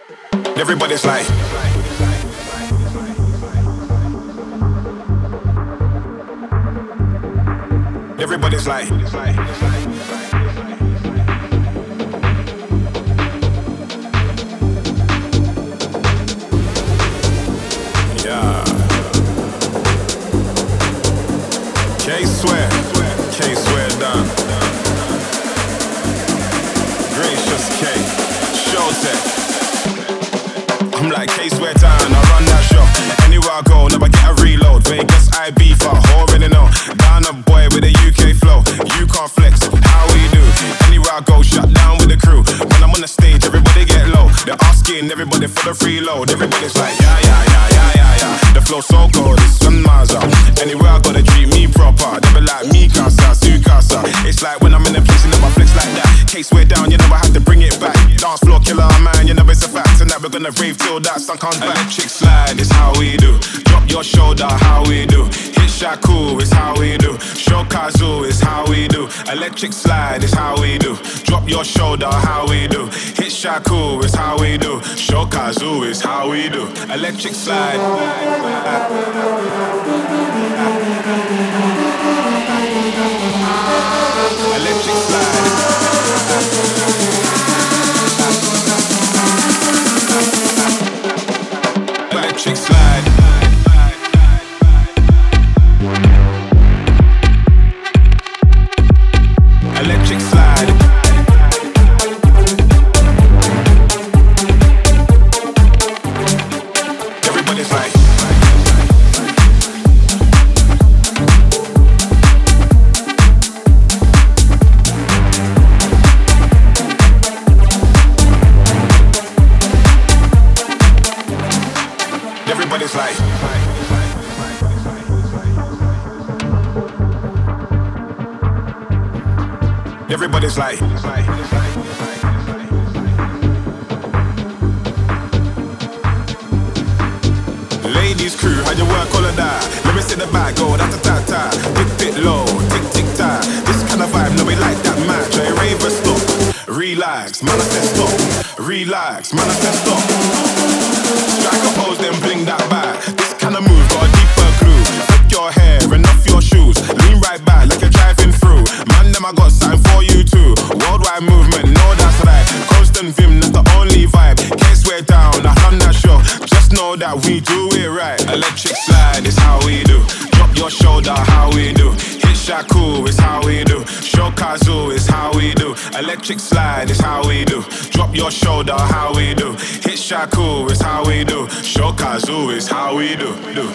Everybody's like, everybody's like, yeah. K-Swear done. Gracious K, Showtech. I'm like K-Swear down, I run that show. Anywhere I go, never get a reload. Vegas, IB, for already know. Down a boy with a UK flow. You can't flex, how we do? Anywhere I go, shut down with the crew. When I'm on the stage, everybody get low. They're asking everybody for the freeload. Everybody's like, yeah, yeah, yeah, yeah, yeah, yeah. The flow so cold, it's 1 miles up. Anywhere I go, they treat me proper. They be like, me casa, su casa. It's like when I'm in a place, you never flex like that. K-Swear down, you never have to bring it back. Dance floor killer, man, you know it's a fact. And that we're gonna rave till that sun comes back. Electric slide is how we do. Drop your shoulder, how we do. Hit Shaku is how we do. Shokazu is how we do. Electric slide is how we do. Drop your shoulder, how we do. Hit Shaku is how we do. Shokazu is how we do. Electric slide. Electric slide. Electric slide. Electric slide. Everybody's like, everybody's like, everybody's like, ladies crew, how you work all of that? Let me sit the back, go da-ta-ta-ta. Dip it low, tick-tick-ta. This kind of vibe, no, we like that match. I raver stop, relax, man I said stop. Relax, man I said stop. Strike a pose, then bling that back. This kind of move got a deeper groove. Flip your hair and off your shoes. Lean right back like you're driving through. Man, them I got something for you too. Worldwide movement, no that's right. Constant Vim, that's the only vibe. K-Swear down, I run that show. Just know that we do it right. Electric slide is how we do. Drop your shoulder, how we do. Hit Shaku is how we do. Shokazu is how we do. Electric slide is how we do. Drop your shoulder, how we do. Hit Shaku is how we do. Shokazu is how we do.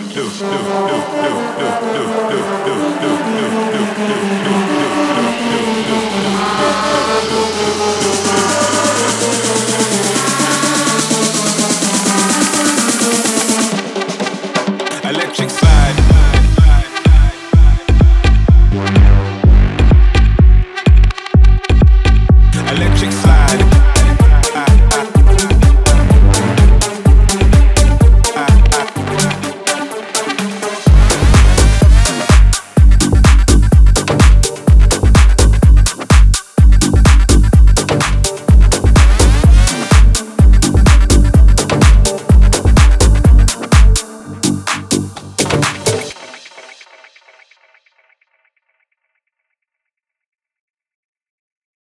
Electric slide. Electric slide.